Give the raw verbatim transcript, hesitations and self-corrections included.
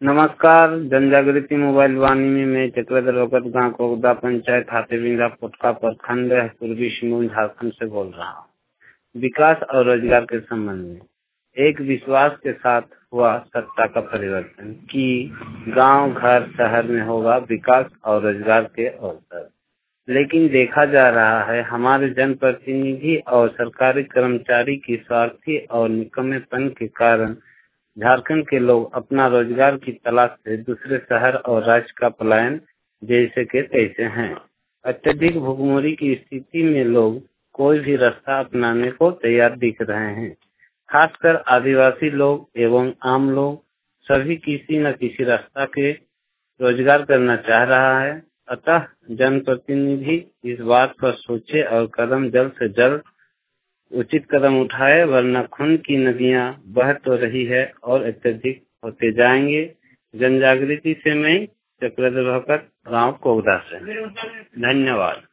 नमस्कार। जनजागृति मोबाइल वाणी में मैं चक्रधर भगत गांव कोगदा पंचायत हाथीबिंदा पोटका प्रखंड पूर्वी सिंहभूम झारखंड से बोल रहा हूँ। विकास और रोजगार के संबंध में एक विश्वास के साथ हुआ सत्ता का परिवर्तन कि गांव घर शहर में होगा विकास और रोजगार के अवसर, लेकिन देखा जा रहा है हमारे जनप्रतिनिधि और सरकारी कर्मचारी की स्वार्थी और निकम्मेपन के कारण झारखंड के लोग अपना रोजगार की तलाश से दूसरे शहर और राज्य का पलायन जैसे के तैसे हैं। अत्यधिक भुखमरी की स्थिति में लोग कोई भी रास्ता अपनाने को तैयार दिख रहे हैं। खासकर आदिवासी लोग एवं आम लोग सभी किसी न किसी रास्ता के रोजगार करना चाह रहा है। अतः जनप्रतिनिधि इस बात पर सोचे और कदम जल्द से जल्द उचित कदम उठाए, वरना खून की नदियां बह तो रही है और अत्यधिक होते जाएंगे। जनजागृति से मैं चक्रधर भगत गांव कोगदा से। धन्यवाद।